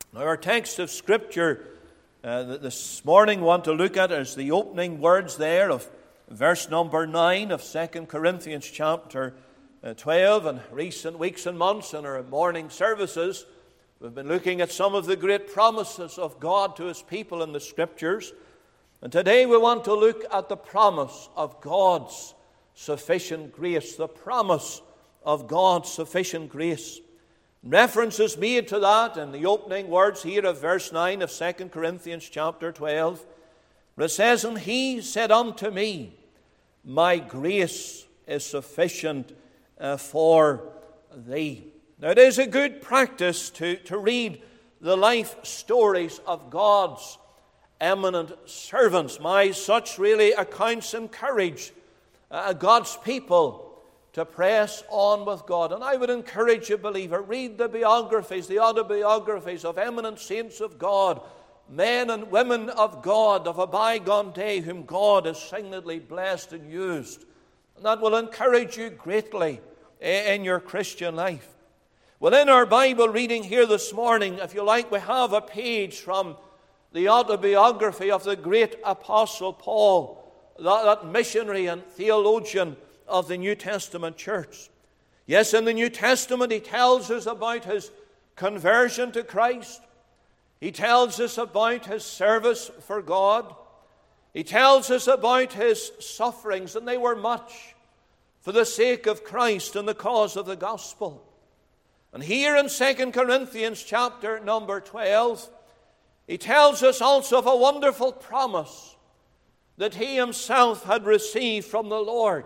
Now, our text of Scripture that this morning we want to look at is the opening words there of verse number 9 of 2 Corinthians chapter 12. In recent weeks and months in our morning services, we've been looking at some of the great promises of God to His people in the Scriptures. And today we want to look at the promise of God's sufficient grace. The promise of God's sufficient grace. Reference is made to that in the opening words here of verse 9 of 2 Corinthians chapter 12. Where it says, "And He said unto me, My grace is sufficient for thee." Now it is a good practice to read the life stories of God's eminent servants. Such really accounts encourage God's people to press on with God. And I would encourage you, believer, read the biographies, the autobiographies of eminent saints of God, men and women of God of a bygone day whom God has signally blessed and used. And that will encourage you greatly in your Christian life. Well, in our Bible reading here this morning, if you like, we have a page from the autobiography of the great Apostle Paul, that missionary and theologian of the New Testament church. Yes, in the New Testament he tells us about his conversion to Christ. He tells us about his service for God. He tells us about his sufferings, and they were much, for the sake of Christ and the cause of the gospel. And here in 2 Corinthians chapter number 12, he tells us also of a wonderful promise that he himself had received from the Lord.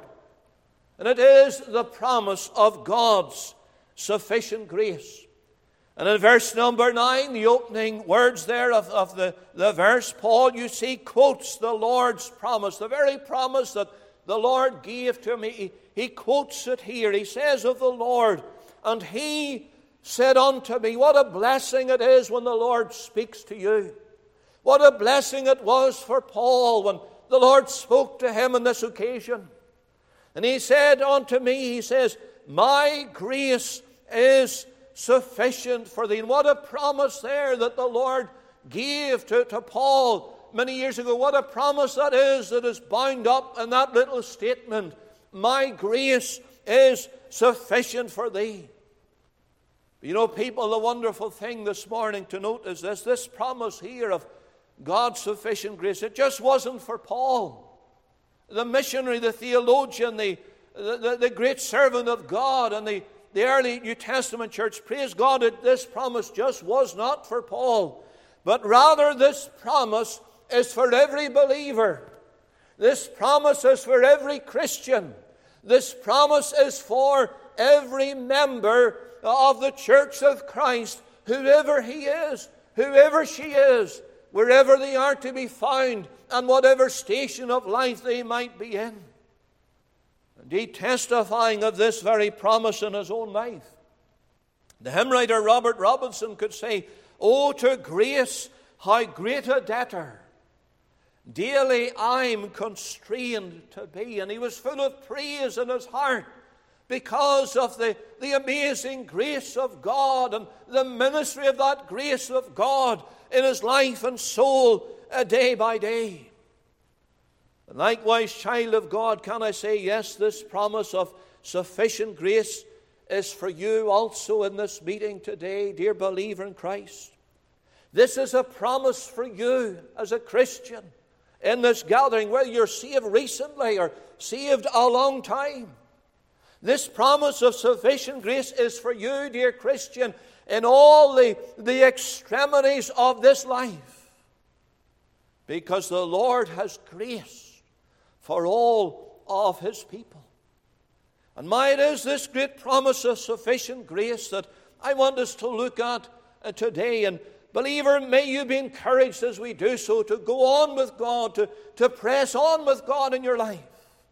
And it is the promise of God's sufficient grace. And in verse number 9, the opening words there of the verse, Paul, you see, quotes the Lord's promise, the very promise that the Lord gave to me. He quotes it here. He says of the Lord, "And He said unto me," what a blessing it is when the Lord speaks to you. What a blessing it was for Paul when the Lord spoke to him on this occasion. And he said unto me, he says, "My grace is sufficient for thee." And what a promise there that the Lord gave to Paul many years ago. What a promise that is bound up in that little statement. "My grace is sufficient for thee." You know, people, the wonderful thing this morning to note is this promise here of God's sufficient grace. It just wasn't for Paul, the missionary, the theologian, the great servant of God, and the early New Testament church. Praise God that this promise just was not for Paul, but rather this promise is for every believer. This promise is for every Christian. This promise is for every member of the church of Christ, whoever he is, whoever she is, wherever they are to be found, and whatever station of life they might be in. Indeed, testifying of this very promise in his own life, the hymn writer Robert Robinson could say, "Oh, to grace, how great a debtor daily I'm constrained to be." And he was full of praise in his heart because of the amazing grace of God and the ministry of that grace of God in his life and soul day by day. And likewise, child of God, can I say, yes, this promise of sufficient grace is for you also in this meeting today, dear believer in Christ. This is a promise for you as a Christian in this gathering, whether you're saved recently or saved a long time. This promise of sufficient grace is for you, dear Christian, in all the extremities of this life, because the Lord has grace for all of His people. And it is this great promise of sufficient grace that I want us to look at today. And believer, may you be encouraged as we do so to go on with God, to press on with God in your life.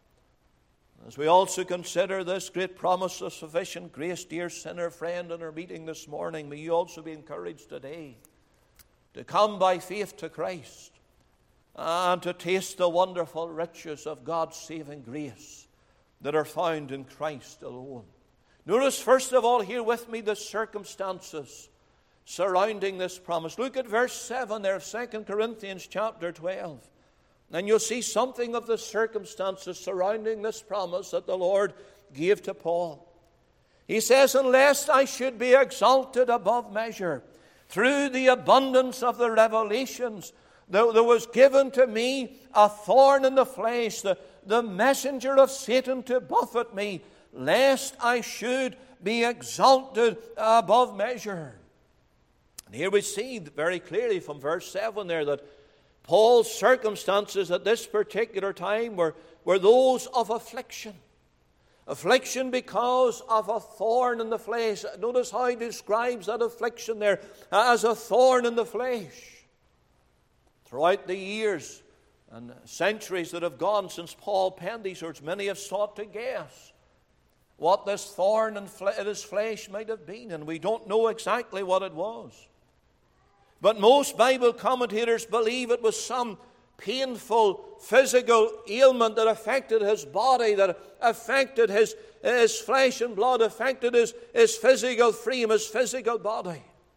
As we also consider this great promise of sufficient grace, dear sinner friend, in our meeting this morning, may you also be encouraged today to come by faith to Christ and to taste the wonderful riches of God's saving grace that are found in Christ alone. Notice first of all here with me the circumstances surrounding this promise. Look at verse 7 there of 2 Corinthians chapter 12. And you'll see something of the circumstances surrounding this promise that the Lord gave to Paul. He says, "Unless I should be exalted above measure through the abundance of the revelations, there was given to me a thorn in the flesh, the messenger of Satan to buffet me, lest I should be exalted above measure." And here we see very clearly from verse 7 there that Paul's circumstances at this particular time were those of affliction. Affliction because of a thorn in the flesh. Notice how he describes that affliction there as a thorn in the flesh. Throughout the years and centuries that have gone since Paul penned these words, many have sought to guess what this thorn in his flesh might have been, and we don't know exactly what it was. But most Bible commentators believe it was some painful physical ailment that affected his body, that affected his flesh and blood, affected his physical frame, his physical body.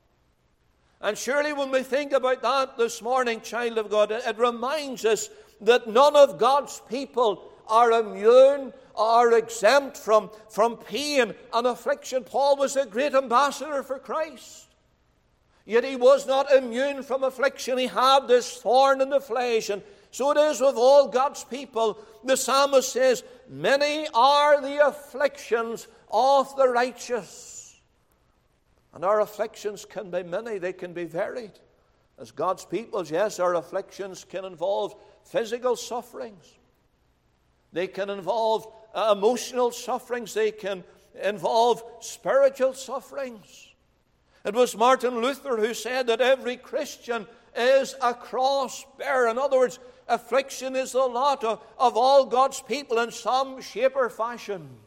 And surely when we think about that this morning, child of God, it reminds us that none of God's people are immune or exempt from pain and affliction. Paul was a great ambassador for Christ. Yet he was not immune from affliction. He had this thorn in the flesh. And so it is with all God's people. The psalmist says, "Many are the afflictions of the righteous." And our afflictions can be many. They can be varied. As God's people, yes, our afflictions can involve physical sufferings. They can involve emotional sufferings. They can involve spiritual sufferings. It was Martin Luther who said that every Christian is a cross bearer. In other words, affliction is the lot of all God's people in some shape or fashion.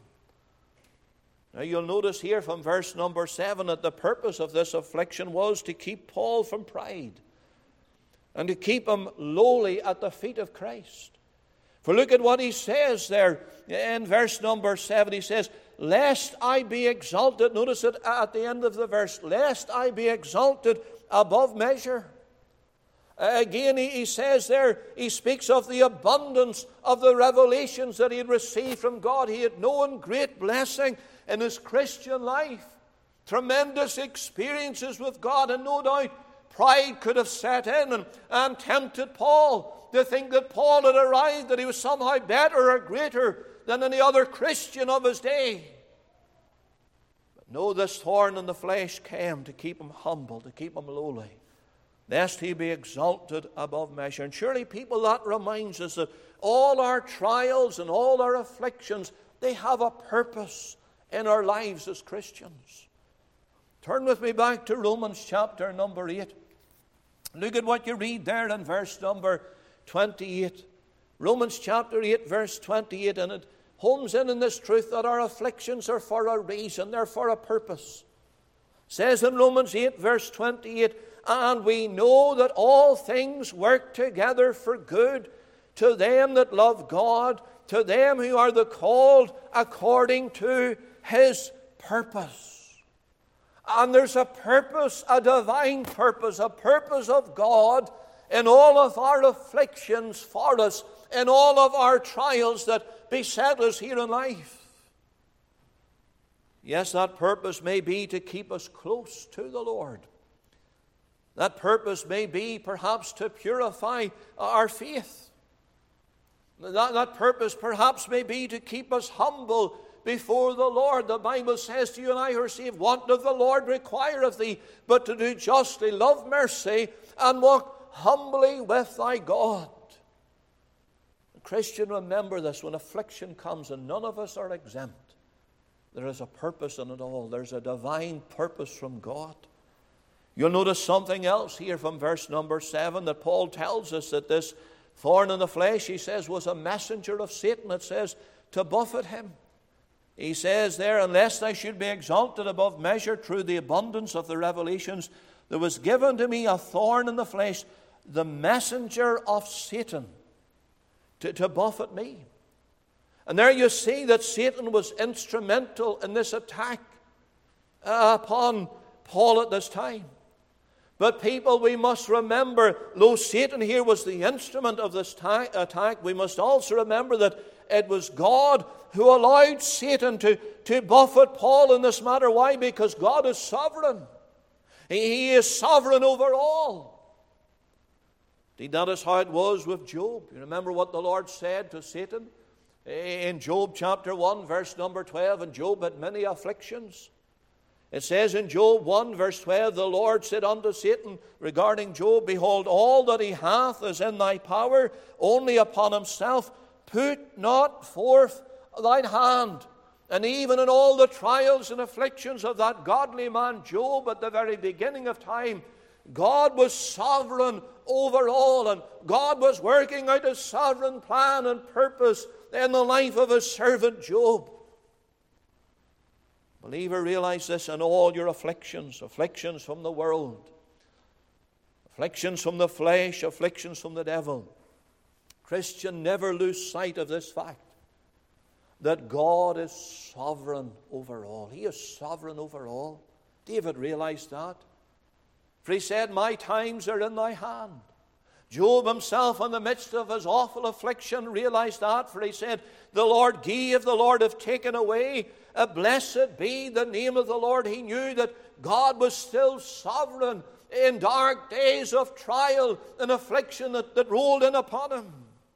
Now you'll notice here from verse number 7 that the purpose of this affliction was to keep Paul from pride and to keep him lowly at the feet of Christ. For look at what he says there in verse number 7. He says, "Lest I be exalted," notice it at the end of the verse, "lest I be exalted above measure." Again, he says there, he speaks of the abundance of the revelations that he had received from God. He had known great blessing in his Christian life, tremendous experiences with God, and no doubt pride could have set in and tempted Paul to think that Paul had arrived, that he was somehow better or greater than any other Christian of his day. But no, this thorn in the flesh came to keep him humble, to keep him lowly, lest he be exalted above measure. And surely, people, that reminds us that all our trials and all our afflictions, they have a purpose in our lives as Christians. Turn with me back to Romans chapter number 8. Look at what you read there in verse number 28. Romans chapter 8, verse 28, and it homes in this truth that our afflictions are for a reason, they're for a purpose. It says in Romans 8, verse 28, "And we know that all things work together for good to them that love God, to them who are the called according to His purpose." And there's a purpose, a divine purpose, a purpose of God in all of our afflictions for us, in all of our trials that beset us here in life. Yes, that purpose may be to keep us close to the Lord. That purpose may be perhaps to purify our faith. That purpose perhaps may be to keep us humble before the Lord. The Bible says to you and I who are saved, "What doth the Lord require of thee, but to do justly, love mercy, and walk humbly with thy God." Christian, remember this: when affliction comes, and none of us are exempt, there is a purpose in it all. There's a divine purpose from God. You'll notice something else here from verse number 7, that Paul tells us that this thorn in the flesh, he says, was a messenger of Satan. It says, to buffet him. He says there, "Unless I should be exalted above measure through the abundance of the revelations, there was given to me a thorn in the flesh, the messenger of Satan, to buffet me." And there you see that Satan was instrumental in this attack upon Paul at this time. But people, we must remember, though Satan here was the instrument of this attack, we must also remember that it was God who allowed Satan to buffet Paul in this matter. Why? Because God is sovereign. He is sovereign over all. Indeed, that is how it was with Job. You remember what the Lord said to Satan in Job chapter 1, verse number 12, and Job had many afflictions. It says in Job 1, verse 12, the Lord said unto Satan regarding Job, behold, all that he hath is in thy power, only upon himself put not forth thine hand. And even in all the trials and afflictions of that godly man Job at the very beginning of time, God was sovereign over all, and God was working out a sovereign plan and purpose in the life of his servant Job. Believer, realize this in all your afflictions, afflictions from the world, afflictions from the flesh, afflictions from the devil. Christian, never lose sight of this fact, that God is sovereign over all. He is sovereign over all. David realized that. For he said, my times are in thy hand. Job himself, in the midst of his awful affliction, realized that. For he said, the Lord gave, the Lord have taken away. Blessed be the name of the Lord. He knew that God was still sovereign in dark days of trial and affliction that rolled in upon him.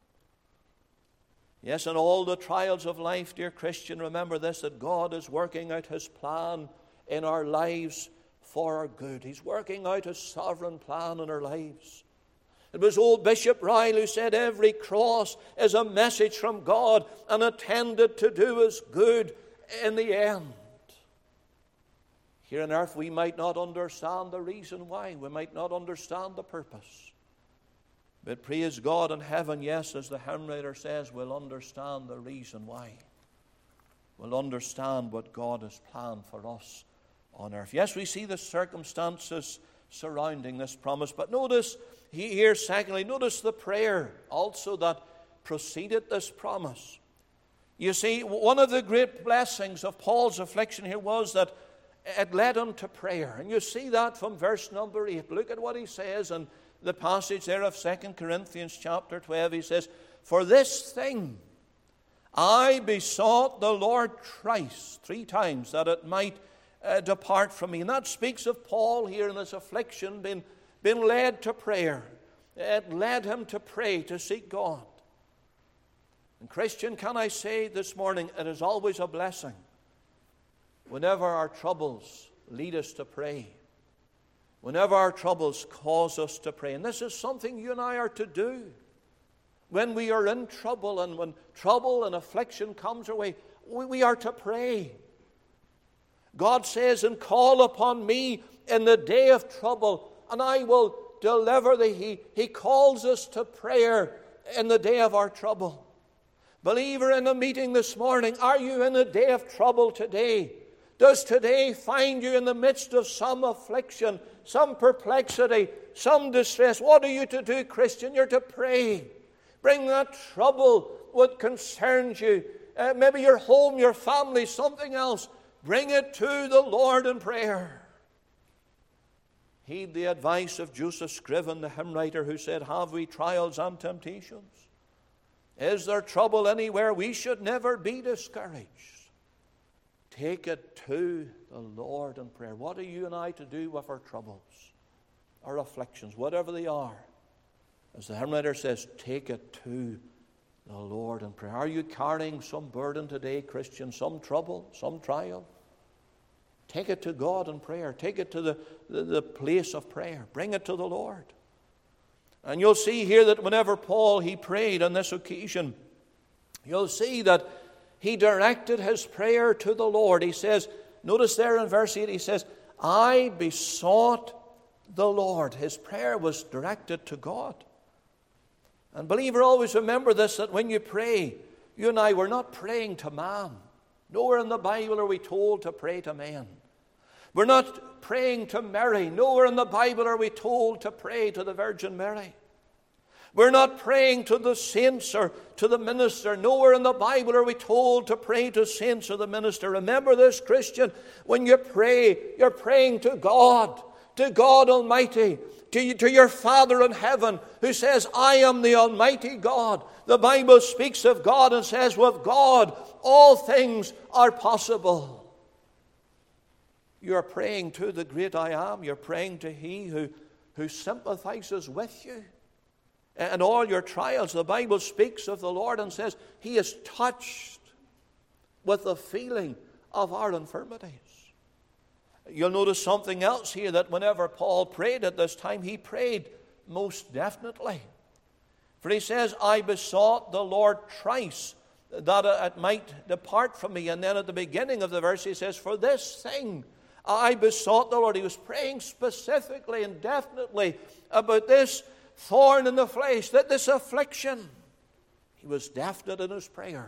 Yes, in all the trials of life, dear Christian, remember this, that God is working out his plan in our lives for our good. He's working out his sovereign plan in our lives. It was old Bishop Ryle who said every cross is a message from God and intended to do us good in the end. Here on earth we might not understand the reason why. We might not understand the purpose. But praise God in heaven, yes, as the hymn writer says, we'll understand the reason why. We'll understand what God has planned for us on earth. Yes, we see the circumstances surrounding this promise. But notice here, secondly, notice the prayer also that preceded this promise. You see, one of the great blessings of Paul's affliction here was that it led him to prayer. And you see that from verse number 8. Look at what he says in the passage there of 2 Corinthians chapter 12. He says, for this thing I besought the Lord thrice, 3 times, that it might depart from me. And that speaks of Paul here in his affliction being led to prayer. It led him to pray, to seek God. And Christian, can I say this morning, it is always a blessing whenever our troubles lead us to pray. Whenever our troubles cause us to pray. And this is something you and I are to do. When we are in trouble and when trouble and affliction comes our way, we are to pray. God says, and call upon me in the day of trouble, and I will deliver thee. He calls us to prayer in the day of our trouble. Believer in the meeting this morning, are you in a day of trouble today? Does today find you in the midst of some affliction, some perplexity, some distress? What are you to do, Christian? You're to pray. Bring that trouble, what concerns you, maybe your home, your family, something else. Bring it to the Lord in prayer. Heed the advice of Joseph Scriven, the hymn writer, who said, have we trials and temptations? Is there trouble anywhere? We should never be discouraged. Take it to the Lord in prayer. What are you and I to do with our troubles, our afflictions, whatever they are? As the hymn writer says, take it to the Lord in prayer. Are you carrying some burden today, Christian, some trouble, some trial? Take it to God in prayer. Take it to the place of prayer. Bring it to the Lord. And you'll see here that whenever Paul, he prayed on this occasion, you'll see that he directed his prayer to the Lord. He says, notice there in verse 8, he says, I besought the Lord. His prayer was directed to God. And believer, always remember this, that when you pray, you and I, we're not praying to man. Nowhere in the Bible are we told to pray to men. We're not praying to Mary. Nowhere in the Bible are we told to pray to the Virgin Mary. We're not praying to the saints or to the minister. Nowhere in the Bible are we told to pray to saints or the minister. Remember this, Christian, when you pray, you're praying to God. to God Almighty, to your Father in heaven, who says, I am the Almighty God. The Bible speaks of God and says, with God, all things are possible. You are praying to the great I Am. You're praying to He who sympathizes with you. And all your trials, the Bible speaks of the Lord and says, He is touched with the feeling of our infirmities. You'll notice something else here, that whenever Paul prayed at this time, he prayed most definitely. For he says, I besought the Lord thrice that it might depart from me. And then at the beginning of the verse he says, for this thing I besought the Lord. He was praying specifically and definitely about this thorn in the flesh, that this affliction. He was definite in his prayer.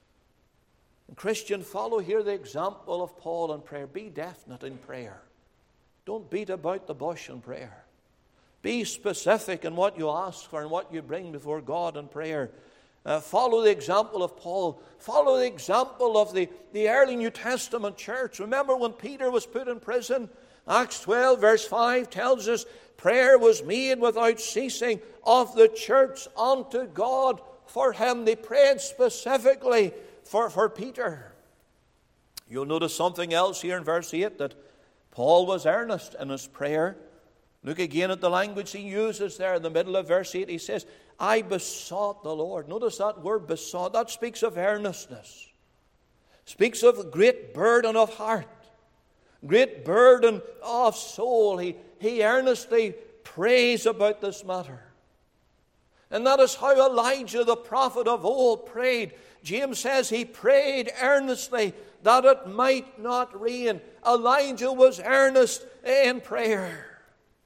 And Christian, follow here the example of Paul in prayer. Be definite in prayer. Don't beat about the bush in prayer. Be specific in what you ask for and what you bring before God in prayer. Follow the example of Paul. Follow the example of the early New Testament church. Remember when Peter was put in prison? Acts 12 verse 5 tells us, prayer was made without ceasing of the church unto God for him. They prayed specifically for Peter. You'll notice something else here in verse 8, that Paul was earnest in his prayer. Look again at the language he uses there in the middle of verse 8. He says, I besought the Lord. Notice that word besought. That speaks of earnestness. Speaks of great burden of heart. Great burden of soul. He earnestly prays about this matter. And that is how Elijah, the prophet of old, prayed. James says he prayed earnestly that it might not rain. Elijah was earnest in prayer.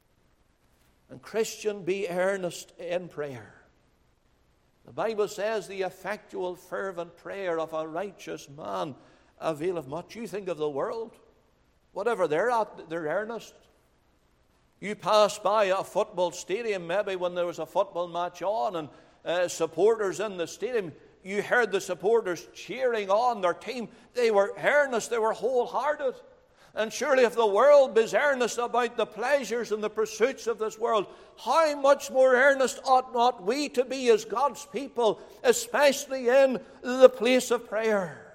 And Christian, be earnest in prayer. The Bible says the effectual fervent prayer of a righteous man availeth much. You think of the world. Whatever they're at, they're earnest. You pass by a football stadium, maybe when there was a football match on and supporters in the stadium, you heard the supporters cheering on their team. They were earnest, they were wholehearted. And surely if the world is earnest about the pleasures and the pursuits of this world, how much more earnest ought not we to be as God's people, especially in the place of prayer?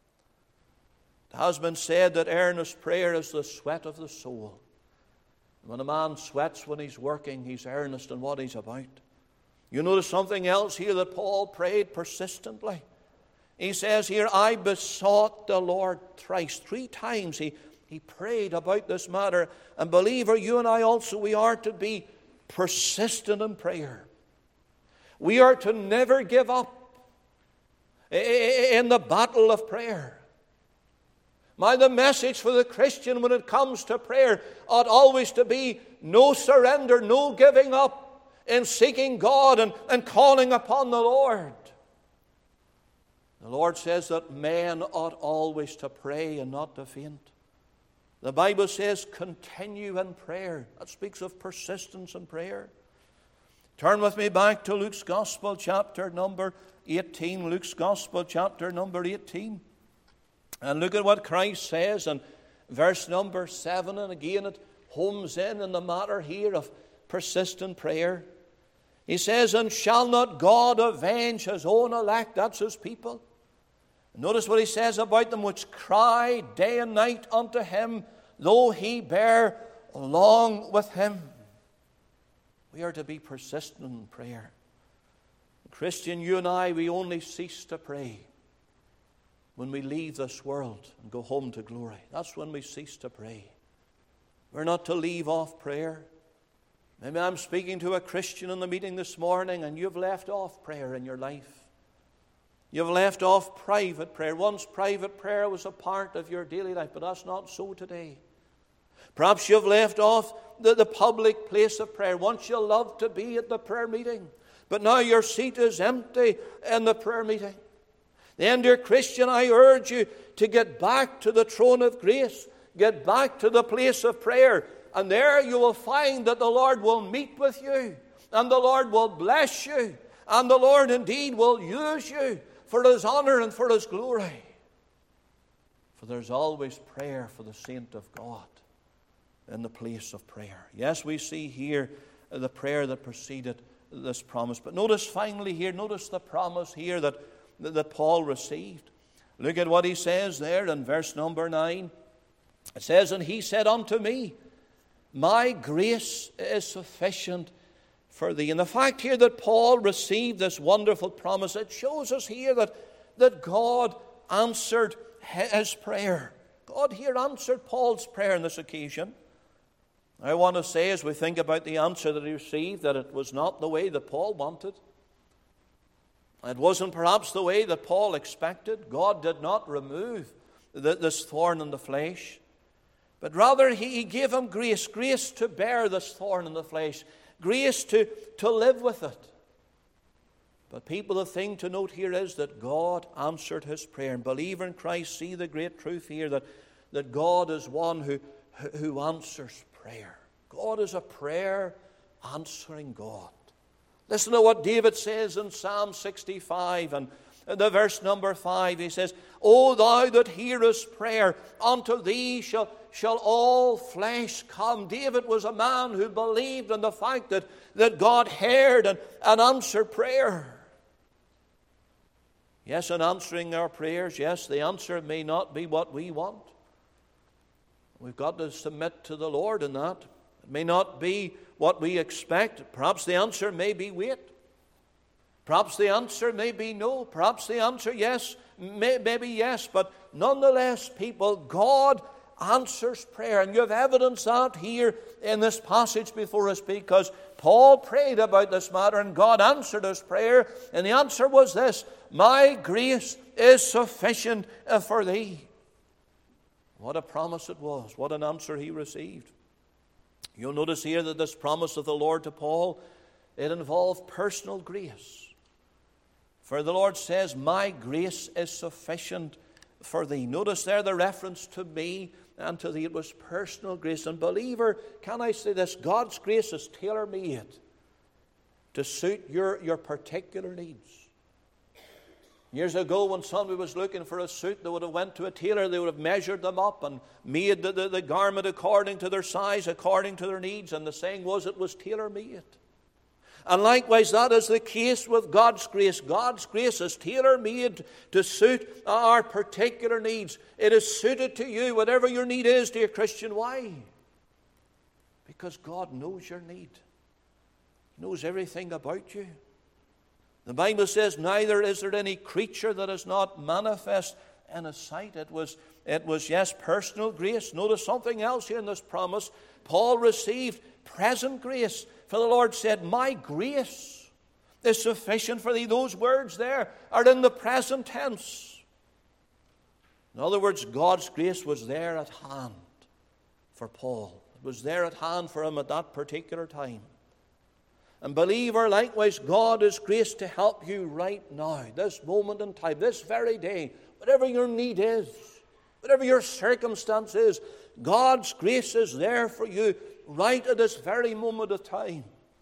It has been said that earnest prayer is the sweat of the soul. When a man sweats when he's working, he's earnest in what he's about. You notice something else here, that Paul prayed persistently. He says here, I besought the Lord thrice. 3 times he prayed about this matter. And believer, you and I also, we are to be persistent in prayer. We are to never give up in the battle of prayer. The message for the Christian when it comes to prayer ought always to be no surrender, no giving up in seeking God and calling upon the Lord. The Lord says that men ought always to pray and not to faint. The Bible says continue in prayer. That speaks of persistence in prayer. Turn with me back to Luke's Gospel, chapter number 18. Luke's Gospel, chapter number 18. And look at what Christ says in verse number 7. And again it homes in the matter here of persistent prayer. He says, and shall not God avenge his own elect? That's his people. Notice what he says about them, which cry day and night unto him, though he bear long with him. We are to be persistent in prayer. Christian, you and I, we only cease to pray when we leave this world and go home to glory. That's when we cease to pray. We're not to leave off prayer. Maybe I'm speaking to a Christian in the meeting this morning and you've left off prayer in your life. You've left off private prayer. Once private prayer was a part of your daily life, but that's not so today. Perhaps you've left off the public place of prayer. Once you loved to be at the prayer meeting, but now your seat is empty in the prayer meeting. Then, dear Christian, I urge you to get back to the throne of grace. Get back to the place of prayer. And there you will find that the Lord will meet with you. And the Lord will bless you. And the Lord indeed will use you for His honor and for His glory. For there's always prayer for the saint of God. in the place of prayer. Yes, we see here the prayer that preceded this promise. But notice finally here, notice the promise here that Paul received. Look at what he says there in verse number 9. It says, "And he said unto me, My grace is sufficient for thee." And the fact here that Paul received this wonderful promise, it shows us here that God answered his prayer. God here answered Paul's prayer on this occasion. I want to say, as we think about the answer that he received, that it was not the way that Paul wanted. It wasn't perhaps the way that Paul expected. God did not remove this thorn in the flesh, but rather he gave him grace to bear this thorn in the flesh, grace to live with it. But people, the thing to note here is that God answered his prayer. And believer in Christ, see the great truth here that God is one who answers prayer. God is a prayer answering God. Listen to what David says in Psalm 65 and the verse number 5. He says, "O thou that hearest prayer, unto thee shall all flesh come." David was a man who believed in the fact that God heard and answered prayer. Yes, in answering our prayers, yes, the answer may not be what we want. We've got to submit to the Lord in that. It may not be what we expect. Perhaps the answer may be wait. Perhaps the answer may be no. Perhaps the answer yes, maybe yes. But nonetheless, people, God answers prayer. And you have evidence out here in this passage before us, because Paul prayed about this matter and God answered his prayer. And the answer was this: "My grace is sufficient for thee." What a promise it was. What an answer he received. You'll notice here that this promise of the Lord to Paul, it involved personal grace. For the Lord says, "My grace is sufficient for thee." Notice there the reference to me and to thee. It was personal grace. And believer, can I say this? God's grace is tailor-made to suit your particular needs. Years ago, when somebody was looking for a suit, they would have went to a tailor, they would have measured them up and made the garment according to their size, according to their needs, and the saying was it was tailor-made. And likewise, that is the case with God's grace. God's grace is tailor-made to suit our particular needs. It is suited to you, whatever your need is, dear Christian. Why? Because God knows your need. He knows everything about you. The Bible says, "Neither is there any creature that is not manifest in His sight." It was, yes, personal grace. Notice something else here in this promise. Paul received present grace. For the Lord said, "My grace is sufficient for thee." Those words there are in the present tense. In other words, God's grace was there at hand for Paul. It was there at hand for him at that particular time. And believer, likewise, God is grace to help you right now, this moment in time, this very day, whatever your need is, whatever your circumstance is, God's grace is there for you right at this very moment of time.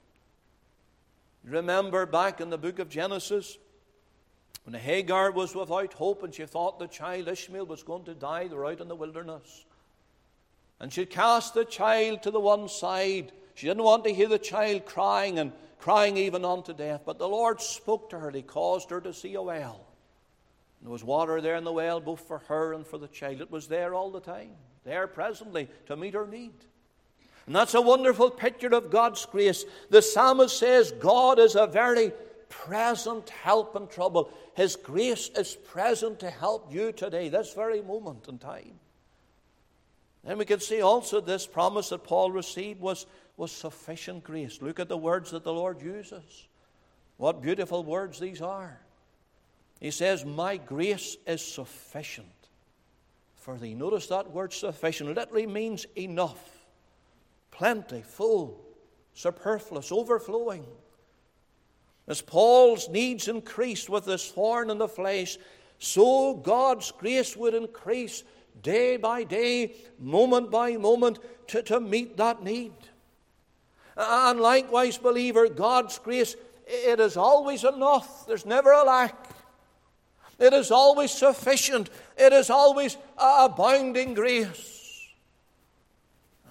Remember back in the book of Genesis, when Hagar was without hope and she thought the child Ishmael was going to die, they were out in the wilderness. And she cast the child to the one side. She didn't want to hear the child crying and crying even unto death. But the Lord spoke to her. He caused her to see a well. And there was water there in the well, both for her and for the child. It was there all the time, there presently, to meet her need. And that's a wonderful picture of God's grace. The psalmist says God is a very present help in trouble. His grace is present to help you today, this very moment in time. Then we can see also this promise that Paul received was sufficient grace. Look at the words that the Lord uses. What beautiful words these are. He says, "My grace is sufficient for thee." Notice that word sufficient. It literally means enough, plenty, full, superfluous, overflowing. As Paul's needs increased with this thorn in the flesh, so God's grace would increase day by day, moment by moment, to meet that need. And likewise, believer, God's grace, it is always enough. There's never a lack. It is always sufficient. It is always abounding grace.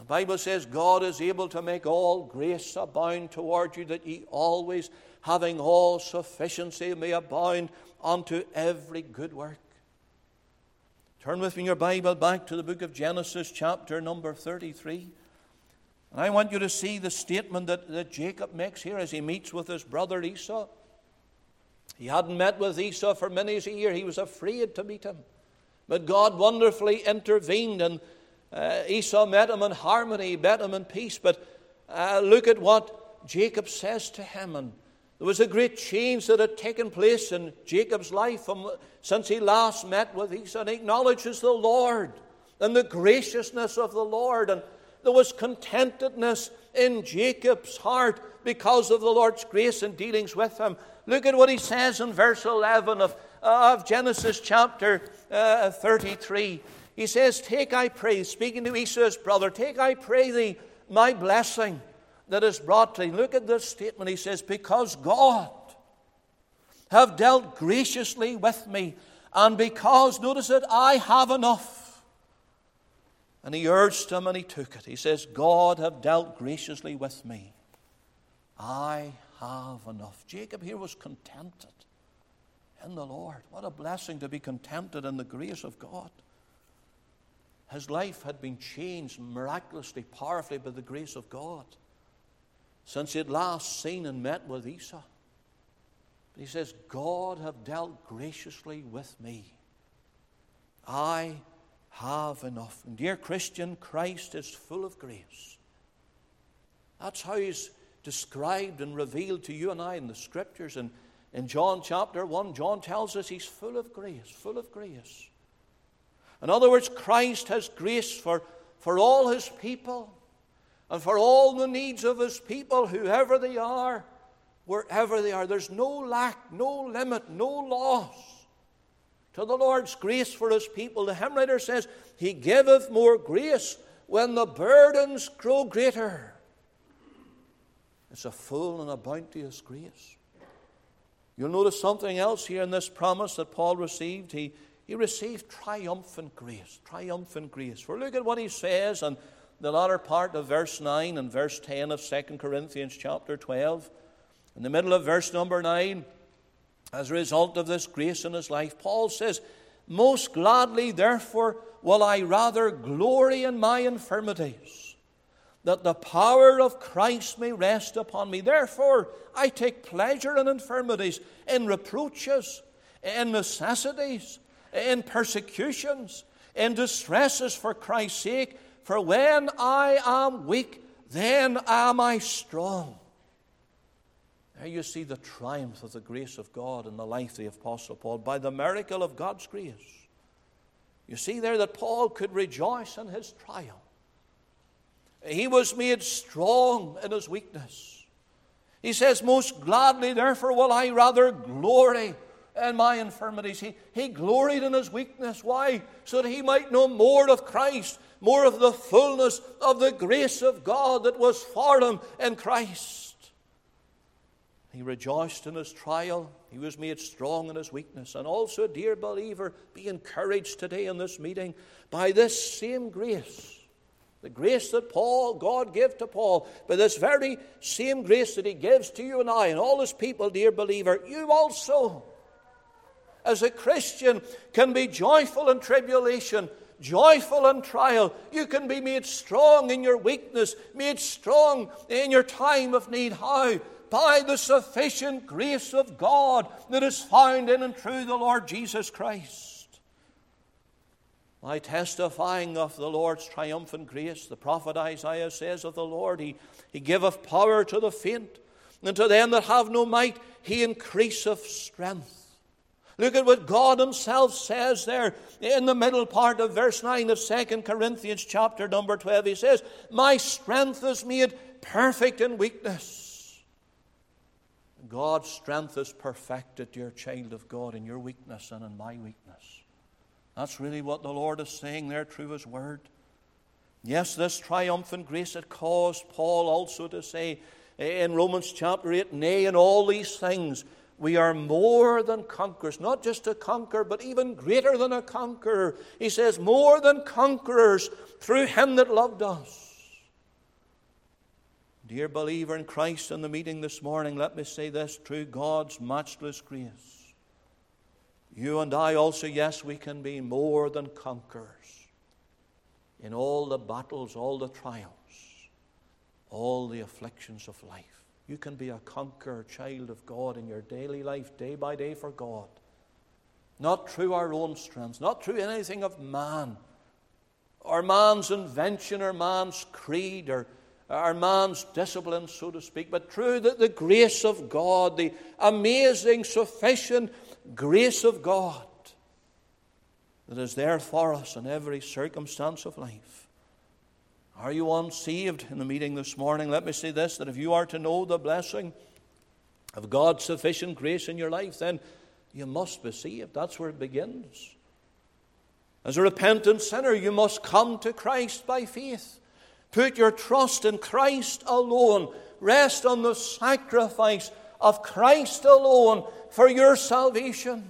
The Bible says God is able to make all grace abound toward you, that ye always, having all sufficiency, may abound unto every good work. Turn with me in your Bible back to the book of Genesis, chapter number 33. And I want you to see the statement that Jacob makes here as he meets with his brother Esau. He hadn't met with Esau for many a year. He was afraid to meet him. But God wonderfully intervened, and Esau met him in harmony, met him in peace. But look at what Jacob says to him. And there was a great change that had taken place in Jacob's life since he last met with Esau. And he acknowledges the Lord and the graciousness of the Lord. And there was contentedness in Jacob's heart because of the Lord's grace and dealings with him. Look at what he says in verse 11 of Genesis chapter 33. He says, take, I pray, speaking to Esau's brother, take, I pray thee, my blessing that is brought to thee. Look at this statement. He says, because God have dealt graciously with me, and because, notice it, I have enough. And he urged him, and he took it. He says, God have dealt graciously with me. I have enough. Jacob here was contented in the Lord. What a blessing to be contented in the grace of God. His life had been changed miraculously, powerfully by the grace of God since he had last seen and met with Esau. But he says, God have dealt graciously with me. I have enough. And dear Christian, Christ is full of grace. That's how he's described and revealed to you and I in the Scriptures. And in John chapter 1, John tells us he's full of grace, full of grace. In other words, Christ has grace for all his people and for all the needs of his people, whoever they are, wherever they are. There's no lack, no limit, no loss to the Lord's grace for his people. The hymn writer says, he giveth more grace when the burdens grow greater. It's a full and a bounteous grace. You'll notice something else here in this promise that Paul received. He received triumphant grace. Triumphant grace. For look at what he says in the latter part of verse 9 and verse 10 of 2 Corinthians chapter 12. In the middle of verse number 9, as a result of this grace in his life, Paul says, most gladly, therefore, will I rather glory in my infirmities, that the power of Christ may rest upon me. Therefore, I take pleasure in infirmities, in reproaches, in necessities, in persecutions, in distresses for Christ's sake. For when I am weak, then am I strong. There you see the triumph of the grace of God in the life of the Apostle Paul, by the miracle of God's grace. You see there that Paul could rejoice in his trial. He was made strong in his weakness. He says, most gladly, therefore, will I rather glory in my infirmities. He gloried in his weakness. Why? So that he might know more of Christ, more of the fullness of the grace of God that was for him in Christ. He rejoiced in his trial. He was made strong in his weakness. And also, dear believer, be encouraged today in this meeting by this same grace. The grace that God gave to Paul, by this very same grace that he gives to you and I and all his people, dear believer, you also, as a Christian, can be joyful in tribulation, joyful in trial. You can be made strong in your weakness, made strong in your time of need. How? By the sufficient grace of God that is found in and through the Lord Jesus Christ. By testifying of the Lord's triumphant grace, the prophet Isaiah says of the Lord, He giveth power to the faint, and to them that have no might, He increaseth strength. Look at what God himself says there in the middle part of verse 9 of 2 Corinthians chapter number 12. He says, my strength is made perfect in weakness. God's strength is perfected, dear child of God, in your weakness and in my weakness. That's really what the Lord is saying there through His Word. Yes, this triumphant grace had caused Paul also to say in Romans chapter 8, nay, in all these things we are more than conquerors. Not just a conqueror, but even greater than a conqueror. He says, more than conquerors through Him that loved us. Dear believer in Christ in the meeting this morning, let me say this: through God's matchless grace, you and I also, yes, we can be more than conquerors in all the battles, all the trials, all the afflictions of life. You can be a conqueror, child of God, in your daily life, day by day for God. Not through our own strength, not through anything of man, or man's invention, or man's creed, or man's discipline, so to speak, but through the grace of God, the amazing, sufficient grace of God that is there for us in every circumstance of life. Are you unsaved in the meeting this morning? Let me say this, that if you are to know the blessing of God's sufficient grace in your life, then you must be saved. That's where it begins. As a repentant sinner, you must come to Christ by faith. Put your trust in Christ alone. Rest on the sacrifice of Christ alone for your salvation.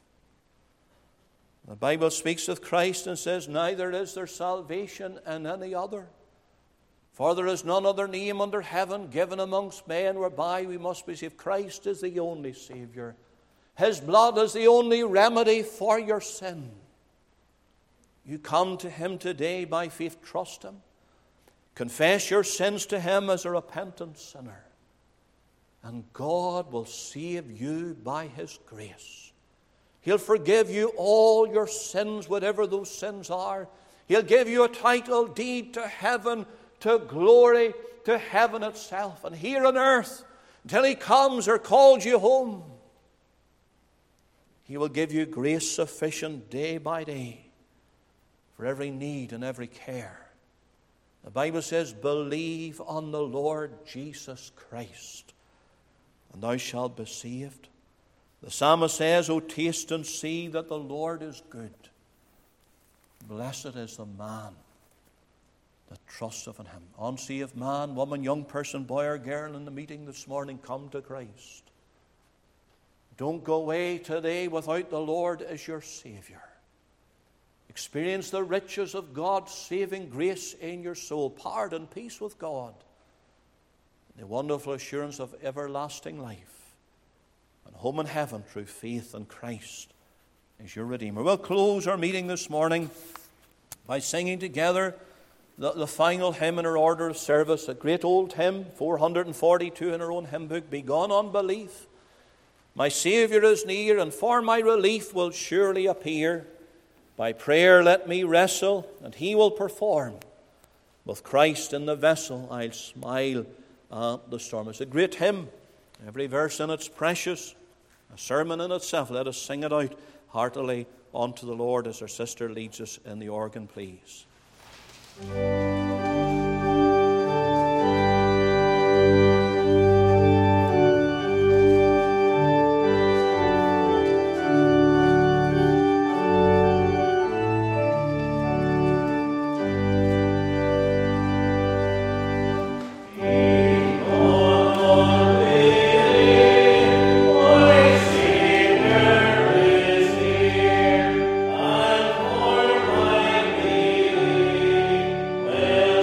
The Bible speaks of Christ and says, neither is there salvation in any other. For there is none other name under heaven given amongst men whereby we must be saved. Christ is the only Savior. His blood is the only remedy for your sin. You come to Him today by faith. Trust Him. Confess your sins to Him as a repentant sinner. And God will save you by His grace. He'll forgive you all your sins, whatever those sins are. He'll give you a title deed to heaven, to glory, to heaven itself. And here on earth, until He comes or calls you home, He will give you grace sufficient day by day for every need and every care. The Bible says, believe on the Lord Jesus Christ, and thou shalt be saved. The psalmist says, O taste and see that the Lord is good. Blessed is the man that trusteth in Him. Unsaved man, woman, young person, boy or girl in the meeting this morning, come to Christ. Don't go away today without the Lord as your Savior. Experience the riches of God's saving grace in your soul, pardon, peace with God, the wonderful assurance of everlasting life, and home in heaven through faith in Christ as your Redeemer. We'll close our meeting this morning by singing together the final hymn in our order of service, a great old hymn, 442 in our own hymn book, Begone Unbelief. My Saviour is near, and for my relief will surely appear. By prayer let me wrestle, and He will perform. With Christ in the vessel, I'll smile at the storm. It's a great hymn. Every verse in it's precious. A sermon in itself. Let us sing it out heartily unto the Lord as our sister leads us in the organ, please. Well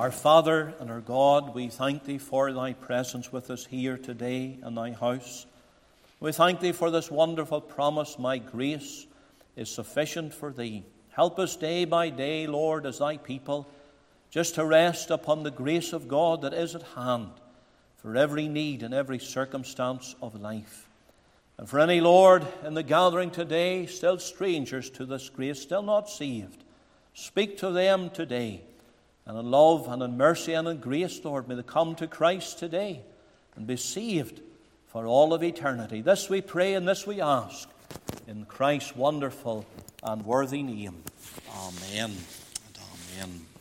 Our Father and our God, we thank Thee for Thy presence with us here today in Thy house. We thank Thee for this wonderful promise, my grace is sufficient for Thee. Help us day by day, Lord, as Thy people, just to rest upon the grace of God that is at hand for every need and every circumstance of life. And for any, Lord, in the gathering today, still strangers to this grace, still not saved, speak to them today. And in love and in mercy and in grace, Lord, may they come to Christ today and be saved for all of eternity. This we pray and this we ask in Christ's wonderful and worthy name. Amen and amen.